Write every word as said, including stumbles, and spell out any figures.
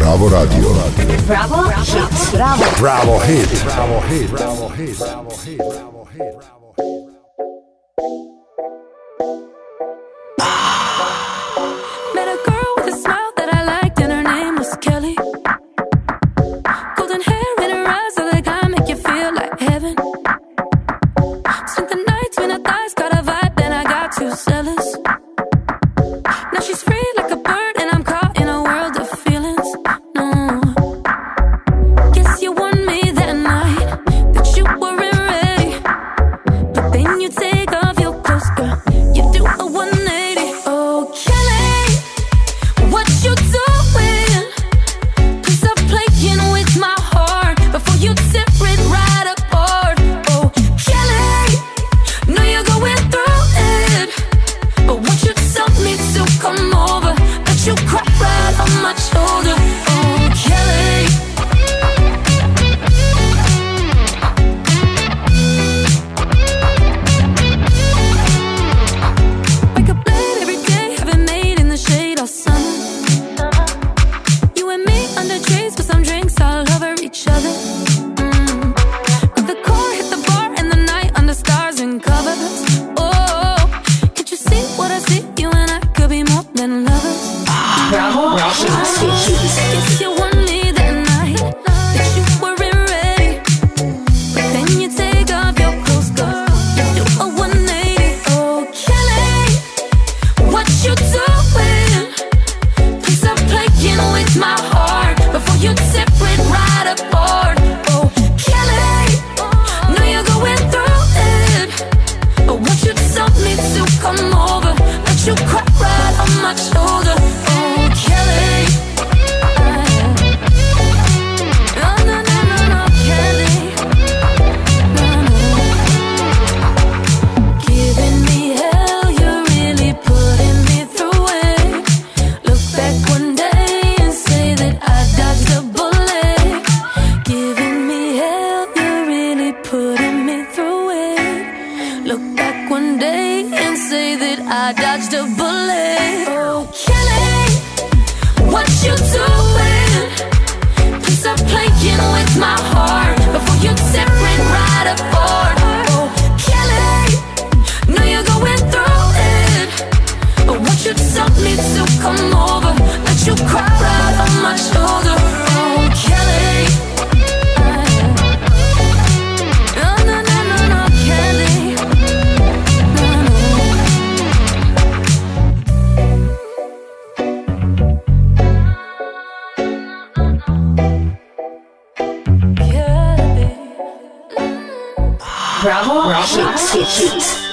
Bravo Radio. Bravo Hit. Bravo. Bravo Hit. Bravo Hit. Bravo Hit. Bravo Hit. Bravo Hit. Met a girl with a smile that I liked, and her name was Kelly. Golden hair in her eyes, so they gotta make you feel like heaven. Spent the night between her thighs, got a vibe, then I got too zealous. Now she's free like a bird, and I'm caught in a world of feelings. No, guess you want me that night, that you weren't ready. But then you take off your clothes, girl, you do a one eighty. Oh, Kelly, what you doing? Please stop playing with my heart before you tear it right apart. Oh, Kelly, know you're going through it, but won't you tell me to come over? Let you cry right on my shoulder. Oh, Kelly. Wake up late every day, haven't made in the shade all summer. You and me under trees with some drinks all over each other. Mm. Got the car, hit the bar, and the night under stars and covers. Oh, can't you see what I see? You and I could be more than lovers. Bravo Hit. Guess you want me that night, that you weren't ready. But then you take off your clothes, girl, you do a one eighty. Oh, Kelly, what you doing? Please stop playing with my heart before you tear it right apart. Oh, Kelly, know you're going through it, but won't you tell me to come over? Let you cry right on my shoulder. Oh, Kelly. No, no, no, no, no, Kelly. No, no. Giving me hell, you're really putting me through it. Look back one day and say that I dodged a bullet. Giving me hell, you're really putting me through it. Look back one day and say that I dodged a bullet. Oh, Kelly, what you doing? Please stop playing with my heart before you tear it right apart. Oh, Kelly, know you're going through it, but won't you tell me to come over? Let you cry right on my shoulder. Oh, Kelly. No, no, no, no, no, Kelly. No, no. Bravo Hit.